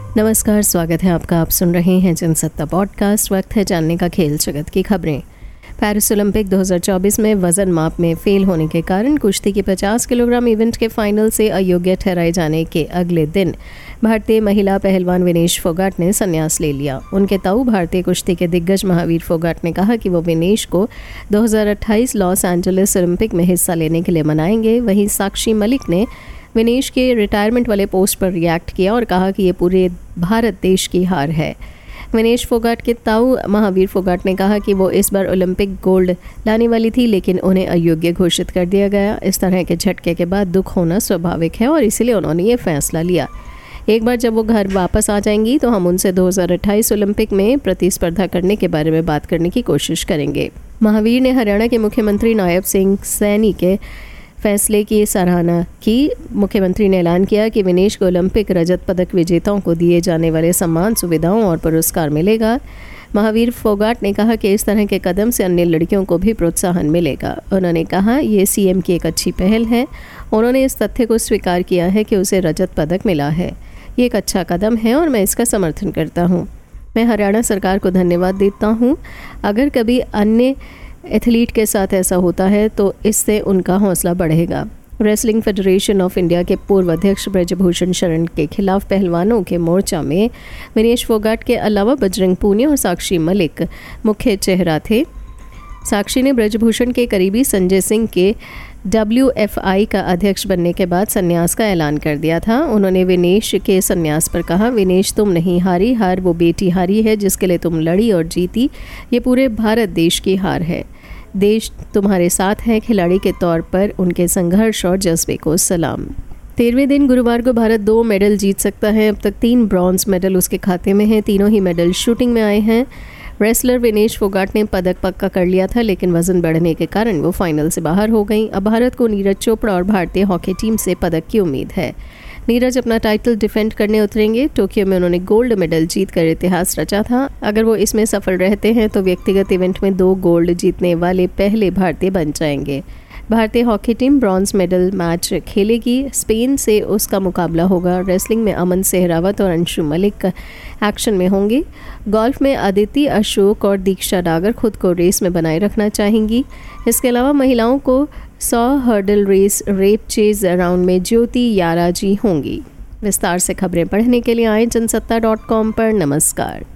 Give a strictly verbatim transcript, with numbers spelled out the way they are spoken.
नमस्कार, स्वागत है आपका। आप सुन रहे हैं जनसत्ता पॉडकास्ट। वक्त है जानने का खेल जगत की खबरें। पेरिस ओलंपिक दो हज़ार चौबीस में वजन माप में फेल होने के कारण कुश्ती के पचास किलोग्राम इवेंट के फाइनल से अयोग्य ठहराए जाने के अगले दिन भारतीय महिला पहलवान विनेश फोगाट ने संन्यास ले लिया। उनके ताऊ भारतीय कुश्ती के दिग्गज महावीर फोगाट ने कहा कि वो विनेश को दो हज़ार अट्ठाईस लॉस एंजलिस ओलंपिक में हिस्सा लेने के लिए मनाएंगे। वहीं साक्षी मलिक ने विनेश के रिटायरमेंट वाले पोस्ट पर रिएक्ट किया और कहा कि ये पूरे भारत देश की हार है। विनेश फोगाट के ताऊ महावीर फोगाट ने कहा कि वो इस बार ओलंपिक गोल्ड लाने वाली थी, लेकिन उन्हें अयोग्य घोषित कर दिया गया। इस तरह के झटके के बाद दुख होना स्वाभाविक है और इसीलिए उन्होंने ये फैसला लिया। एक बार जब वो घर वापस आ जाएंगी तो हम उनसे दो हज़ार अट्ठाईस ओलंपिक में प्रतिस्पर्धा करने के बारे में बात करने की कोशिश करेंगे। महावीर ने हरियाणा के मुख्यमंत्री नायब सिंह सैनी के फैसले की सराहना की। मुख्यमंत्री ने ऐलान किया कि विनेश को ओलंपिक रजत पदक विजेताओं को दिए जाने वाले सम्मान, सुविधाओं और पुरस्कार मिलेगा। महावीर फोगाट ने कहा कि इस तरह के कदम से अन्य लड़कियों को भी प्रोत्साहन मिलेगा। उन्होंने कहा ये सीएम की एक अच्छी पहल है। उन्होंने इस तथ्य को स्वीकार किया है कि उसे रजत पदक मिला है। ये एक अच्छा कदम है और मैं इसका समर्थन करता हूँ। मैं हरियाणा सरकार को धन्यवाद देता हूँ। अगर कभी अन्य एथलीट के साथ ऐसा होता है तो इससे उनका हौसला बढ़ेगा। रेसलिंग फेडरेशन ऑफ इंडिया के पूर्व अध्यक्ष ब्रजभूषण शरण के खिलाफ पहलवानों के मोर्चा में विनेश फोगाट के अलावा बजरंग पूनिया और साक्षी मलिक मुख्य चेहरा थे। साक्षी ने ब्रजभूषण के करीबी संजय सिंह के डब्ल्यू एफ आई का अध्यक्ष बनने के बाद संन्यास का ऐलान कर दिया था। उन्होंने विनेश के संन्यास पर कहा, विनेश तुम नहीं हारी, हार वो बेटी हारी है जिसके लिए तुम लड़ी और जीती। ये पूरे भारत देश की हार है। देश तुम्हारे साथ है। खिलाड़ी के तौर पर उनके संघर्ष और जज्बे को सलाम। तेरहवें दिन गुरुवार को भारत दो मेडल जीत सकता है। अब तक तीन ब्रॉन्ज मेडल उसके खाते में हैं। तीनों ही मेडल शूटिंग में आए हैं। रेसलर विनेश फोगाट ने पदक पक्का कर लिया था, लेकिन वजन बढ़ने के कारण वो फाइनल से बाहर हो गई। अब भारत को नीरज चोपड़ा और भारतीय हॉकी टीम से पदक की उम्मीद है। नीरज अपना टाइटल डिफेंड करने उतरेंगे। टोक्यो में उन्होंने गोल्ड मेडल जीतकर इतिहास रचा था। अगर वो इसमें सफल रहते हैं तो व्यक्तिगत इवेंट में दो गोल्ड जीतने वाले पहले भारतीय बन जाएंगे। भारतीय hockey team bronze medal match खेलेगी। स्पेन से उसका मुकाबला होगा। रेसलिंग में अमन सेहरावत और अंशु मलिक एक्शन में होंगे। गोल्फ में अदिति अशोक और दीक्षा डागर खुद को रेस में बनाए रखना चाहेंगी। इसके अलावा महिलाओं को सौ hurdle race repechage round में ज्योति याराजी होंगी। विस्तार से खबरें पढ़ने के लिए आए जनसत्ता डॉट कॉम पर। नमस्कार।